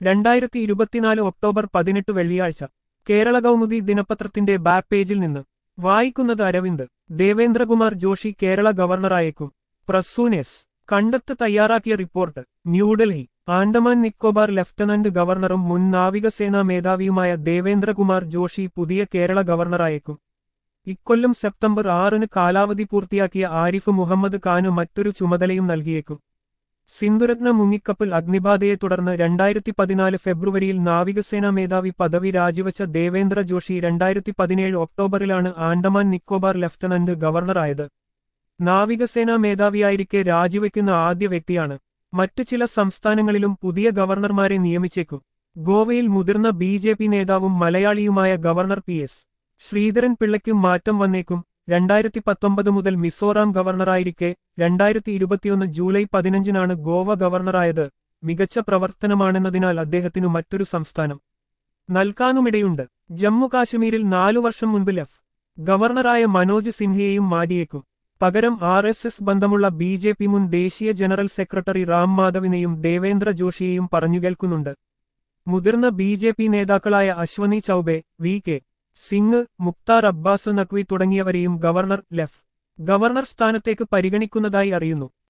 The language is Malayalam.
2024 ഒക്ടോബർ 18 വെള്ളിയാഴ്ച കേരള കൗമുദി ദിനപത്രത്തിന്റെ ബാക്ക് പേജിൽ നിന്ന് വായിക്കുന്നത് അരവിന്ദ്. ദേവേന്ദ്രകുമാർ ജോഷി കേരള ഗവർണറായേക്കും. പ്രസൂനെസ് കണ്ടെത്ത് തയ്യാറാക്കിയ റിപ്പോർട്ട്. ന്യൂഡൽഹി. ആൻഡമാൻ നിക്കോബാർ ലഫ്റ്റനന്റ് ഗവർണറും മുൻ നാവികസേനാ മേധാവിയുമായ ദേവേന്ദ്രകുമാർ ജോഷി പുതിയ കേരള ഗവർണറായേക്കും. ഇക്കൊല്ലം സെപ്റ്റംബർ 6-ന് കാലാവധി പൂർത്തിയാക്കിയ ആരിഫ് മുഹമ്മദ് ഖാന് മറ്റൊരു ചുമതലയും നൽകിയേക്കും. സിന്ധുരത്ന മുങ്ങിക്കപ്പൽ അഗ്നിബാധയെ തുടർന്ന് 2014 ഫെബ്രുവരിയിൽ നാവികസേനാ മേധാവി പദവി രാജിവച്ച ദേവേന്ദ്ര ജോഷി 2017 ഒക്ടോബറിലാണ് ആൻഡമാൻ നിക്കോബാർ ലഫ്റ്റനന്റ് ഗവർണറായത്. നാവികസേനാ മേധാവിയായിരിക്കെ രാജിവെക്കുന്ന ആദ്യ വ്യക്തിയാണ്. മറ്റു ചില സംസ്ഥാനങ്ങളിലും പുതിയ ഗവർണർമാരെ നിയമിച്ചേക്കും. ഗോവയിൽ മുതിർന്ന ബി.ജെ.പി. നേതാവും മലയാളിയുമായ ഗവർണർ പി.എസ്. ശ്രീധരൻ പിള്ളയ്ക്കും മാറ്റം വന്നേക്കും. 2019 മുതൽ മിസോറാം ഗവർണറായിരിക്കെ 2021 ജൂലൈ 15-നാണ് ഗോവ ഗവർണറായത്. മികച്ച പ്രവർത്തനമാണെന്നതിനാൽ അദ്ദേഹത്തിനു മറ്റൊരു സംസ്ഥാനം നൽകാനുമിടയുണ്ട്. ജമ്മു കാശ്മീരിൽ 4 വർഷം മുൻപ് ലഫ്. ഗവർണറായ മനോജ് സിൻഹയെയും മാറ്റിയേക്കും. പകരം RSS ബന്ധമുള്ള ബി.ജെ.പി. മുൻ ദേശീയ ജനറൽ സെക്രട്ടറി റാം മാധവിനെയും ദേവേന്ദ്ര ജോഷിയെയും പറഞ്ഞുകേൾക്കുന്നുണ്ട്. മുതിർന്ന ബി.ജെ.പി. നേതാക്കളായ അശ്വനി ചൌബെ, വി.കെ. സിംഗ്, മുക്താർ അബ്ബാസ് നഖ്വി തുടങ്ങിയവരെയും ഗവർണർ സ്ഥാനത്തേക്ക് പരിഗണിക്കുന്നതായി അറിയുന്നു.